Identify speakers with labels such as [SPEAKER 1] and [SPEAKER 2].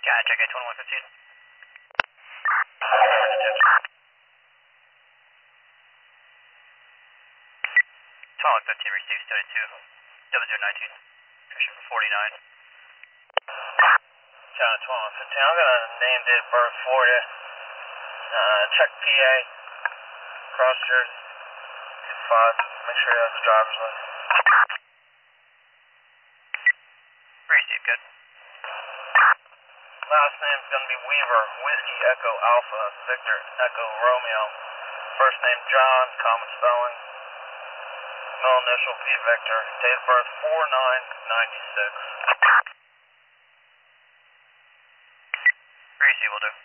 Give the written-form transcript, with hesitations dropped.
[SPEAKER 1] Gotcha, okay, 2115. 2115 received 72, 0019, pushing 49.
[SPEAKER 2] John 2115, I'm going to name date of birth for you. Check PA, cross jersey, 5. Make sure he has a driver's license.
[SPEAKER 1] Received, good.
[SPEAKER 2] Last name's going to be Weaver, Whiskey Echo Alpha, Victor Echo Romeo. First name John, common spelling. Middle initial V Victor. Date of birth 4/9/96.
[SPEAKER 1] Received, will do.